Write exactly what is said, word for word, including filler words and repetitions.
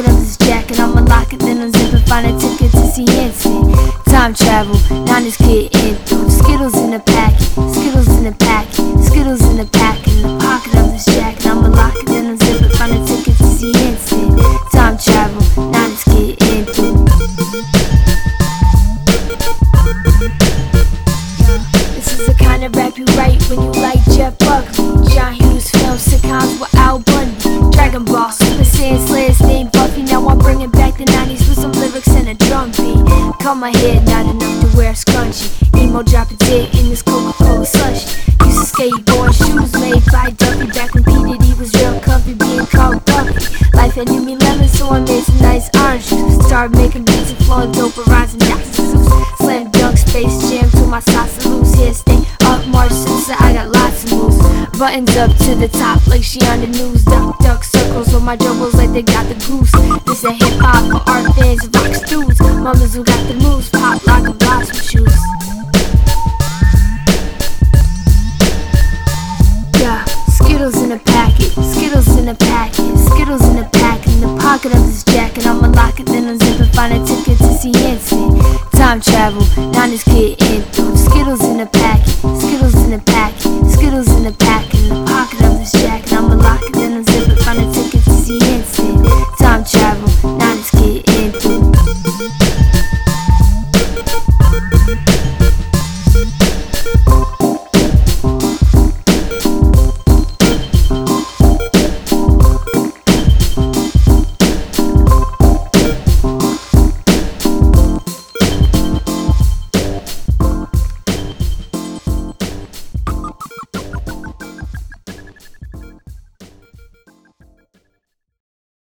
of this jacket, I'ma lock it, then unzip it, find a ticket to see instant. Time travel, now this kid in through. Skittles in the packet, Skittles in the packet, Skittles in the packet, in the pocket of this jacket, I'ma lock it, then unzip it, find a ticket to see instant. Time travel, now this kid in through. This is the kind of rap you write when you like Jeff Buckley, John Hughes film sitcoms with Al Bundy, Dragon Ball, Super Saiyan Slayers named Buffy. Now I'm bringing back the nineties with some lyrics and a drum beat. Cut my head, not enough to wear a scrunchie. Emo drop a dick in this Coca-Cola slushie. Used to skateboard, shoes made by Duffy. Back when P. Diddy was real comfy, being called Duffy. Life handed me lemons, so I made some nice orange juice. Started making beats and flowing dope around and Jackson Zeus. Slam dunk, Space Jam to my socks and loose. Here stay up, March Simpson, I got lots of moves. Buttons up to the top like she on the news. Duck, duck, circles on my dribbles like they got the goose. This a hip hop for art fans and rock dudes. Mamas who got the moves, pop like a blossom shoes. Yeah, Skittles in a packet, Skittles in a packet, Skittles in a packet, in the pocket of this jacket, I'ma lock it, then unzip it, find a ticket to see instant. Time travel, now this kid in through. Skittles in a packet.